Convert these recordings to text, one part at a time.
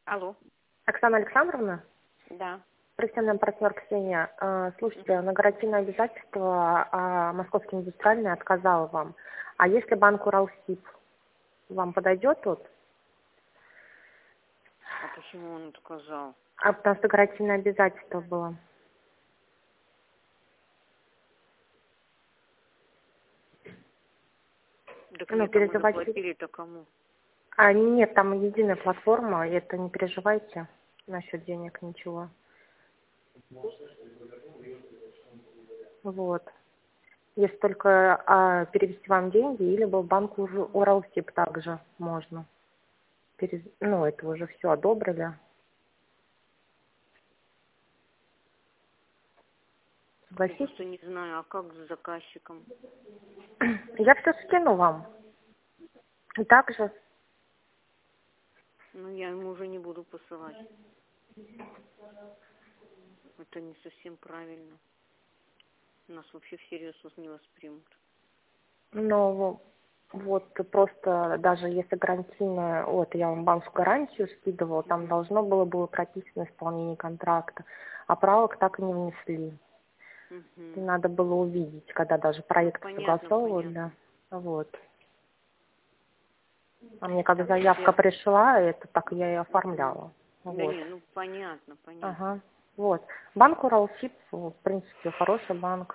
Алло. Оксана Александровна, Да. профессиональный партнер Ксения. Слушайте, на гарантийное обязательство Московский индустриальный отказал вам. А если банк Уралсиб, вам подойдет тут? А почему он отказал? Потому что гарантийное обязательство было. Так Ну, нет, а мы перезаводить. заплатили-то кому? Нет, там единая платформа, и это не переживайте насчет денег, ничего. Вот. Если только перевести вам деньги, или в банк Уралсиб также можно. Ну, это уже все одобрили. Я Согласитесь? просто не знаю, а как с заказчиком? Я все скину вам. И также, Ну, я ему уже не буду посылать. Это не совсем правильно. Нас вообще всерьез не воспримут. но вот просто даже если гарантийная, вот я вам банковскую гарантию скидывала, там должно было прописано исполнение контракта, а правок так и не внесли. Угу. Надо было увидеть, когда даже проект Понятно, согласовывали. понятно. Вот. А мне когда Так, сейчас заявка я... пришла, это так я и Мгм. оформляла. Да Вот. не, ну понятно, понятно. Ага. Вот. Банк Уралсиб, в принципе, хороший банк.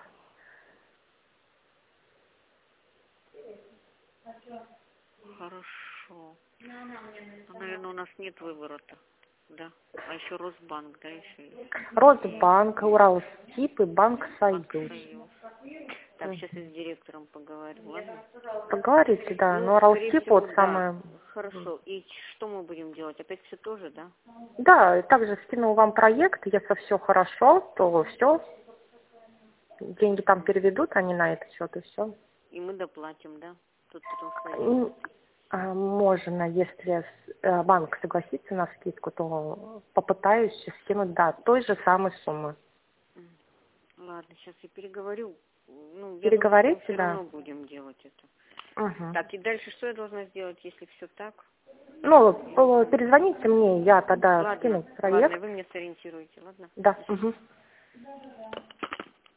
Хорошо. Ну, наверное, у нас нет выбора-то. Да. А еще Росбанк, да, еще есть. Росбанк, Уралсиб и Банк Банк Союз. Союз. Так, сейчас я с директором поговорю, ладно? Поговорите, да. Ну, Но скорее Уралсиб всего, вот да. самое... Хорошо. И что мы будем делать? Опять все тоже, да? Да, также скинул вам проект. Если все хорошо, то все. Деньги там Мгм. переведут, они на этот счет, и все. И мы доплатим, да? Тут потом сойдемся. Можно, если банк согласится на скидку, то попытаюсь скинуть, да, той же самой суммы. М. Ладно, сейчас я переговорю. Ну, я думаю, что мы Переговорите, все да. равно будем делать это. Угу. Так, и дальше что я должна сделать, если все так? Ну, перезвоните мне, я тогда Ладно, скину ладно, проект. вы меня сориентируете, ладно? Да. Спасибо. Угу.